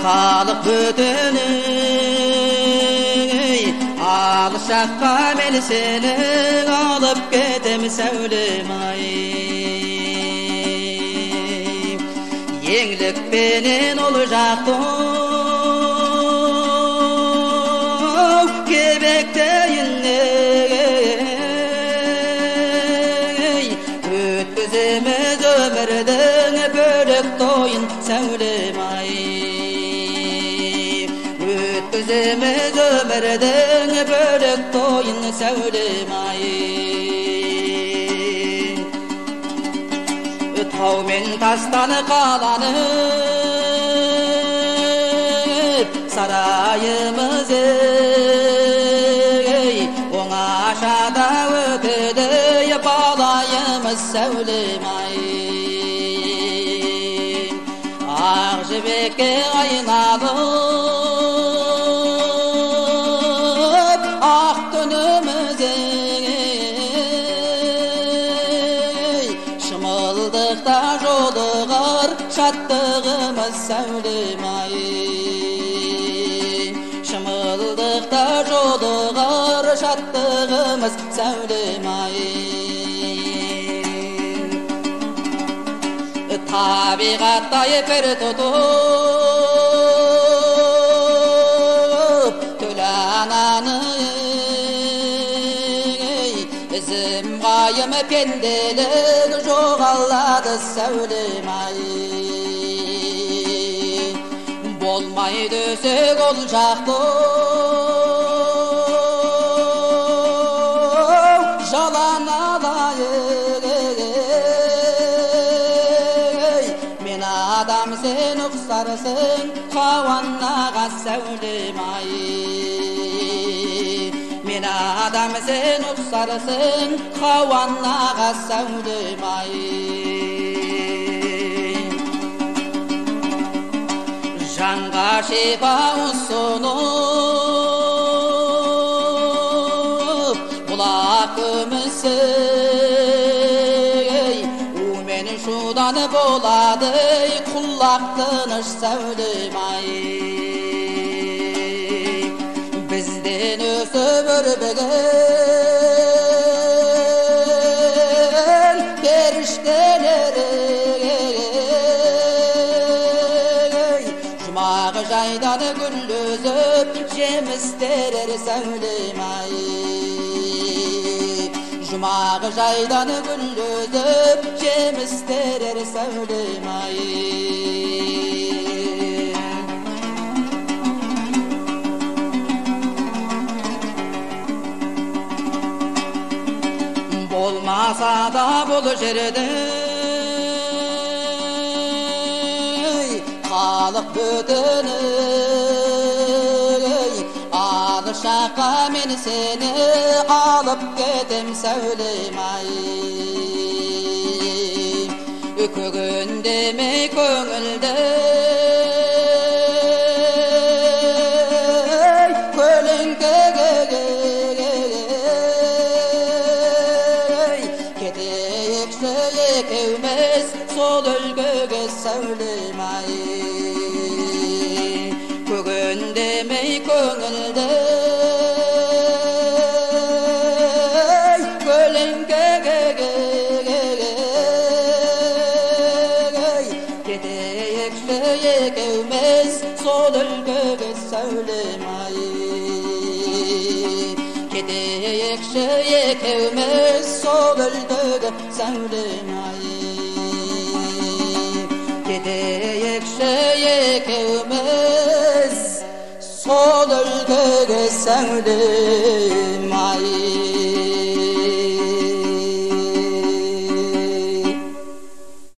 Халық бүтіні алшаққа мен сені алып кетем сәулем ай еңлікпенен ол жақты кебектейіне өткіземіз өмірдің бөлек тойын сәулем ай өткіземіз өмірдің бөлек тойын сәулем ай тау мен тастан қаланып сарайымыз оңашада өтеді балайымыз сәулем ай ақ жібекке айналып ақ түніміз шымылдықта жолығар шаттығымыз сәулем ай шымылдықта жолығар шаттығымыз сәулем ай табиғаттай бір тұтып төл ананы ізім қайым пенделік жоғалады сәулем ай болмайды өсек ол жақты жалан алайық мен адам сен ұқсарсың қауаннаға сәулем ай мен адам сен ұқсарсың қауаннаға сәулем ай жанға шипа ұсынып бұлақ көмісі умен шудан болады құлақ тыныш сәулем ай бізден өсіп өрбіген періштелер жұмағы жайдан гүл үзіп жемістерер сәулем ай жұмағы жайдан гүл үзіп жемістерер сәулем ай болмаса да бұл жерде халық бүтіні алшаққа мен сені алып кетем сәулем ай көгендемей көңілді көлеңкеге кетейікші екеуміз сол өлкеге сәулем ай көгендемей көңілді көлеңкеге кетейікші екеуміз сол өлкеге сәулем ай кетейікші екеуміз сол өлкеге сәулем ай кетейікші екеуміз сол өлкеге сәулем